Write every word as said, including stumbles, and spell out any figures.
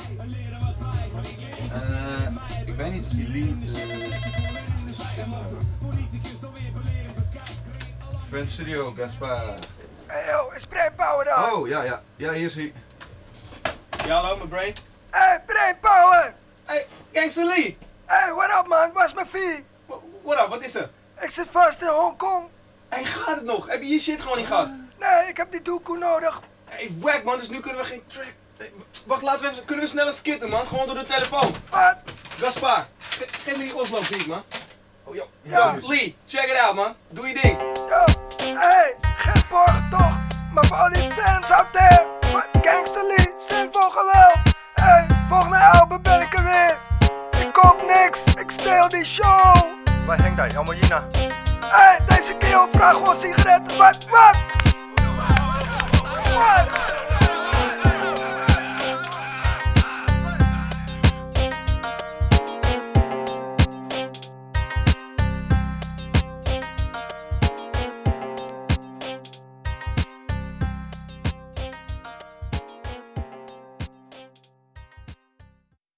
Uh, ik weet niet of die lied... Uh... Friend Studio, Gaspar. Hey yo, is Brainpower daar? Oh, ja, ja. Ja, hier is hij. Ja, hallo, mijn brain. Hey, Brainpower! Hey, Gangster Lee! Hey, what up man? Waar is mijn fee? What up, wat is er? Ik zit vast in Hongkong. Hey, gaat het nog? Heb je je shit gewoon niet gehad? Nee, ik heb die doekoe nodig. Hey, wack man, dus nu kunnen we geen track... Hey, wacht, laten we even... Kunnen we snel een skit doen, man? Gewoon door de telefoon. Wat? Gaspar, ge geef me die Oslo beat, man. Oh, yo. Ja. Yo, Lee, check it out, man. Doe je ding. Yo, hey, geen borgen toch? Maar voor al die fans out there, van Gangster Lee, stem voor geweld. Hey, volgende album ben ik er weer. Ik koop niks, ik steel die show. Waar hangt hij? Allemaal Jina. Hey, deze kerel vraagt gewoon sigaretten. Wat, wat? Wat?